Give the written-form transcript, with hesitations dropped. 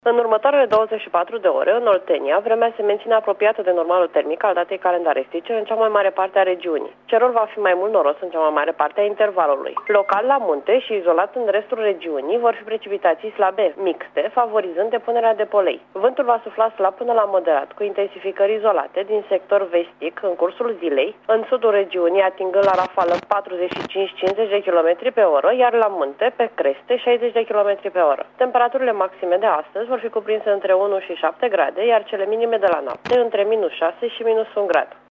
În următoarele 24 de ore, în Oltenia, vremea se menține apropiată de normalul termic al datei calendaristice în cea mai mare parte a regiunii. Cerul va fi mai mult noros în cea mai mare parte a intervalului. Local la munte și izolat în restul regiunii vor fi precipitații slabe, mixte, favorizând depunerea de polei. Vântul va sufla slab până la moderat, cu intensificări izolate din sector vestic în cursul zilei, în sudul regiunii atingând la rafală 45-50 de km pe oră, iar la munte, pe creste, 60 de km pe oră. Temperaturile maxime de astăzi vor fi cuprinse între 1 și 7 grade, iar cele minime de la noapte între -6 și -1 grad.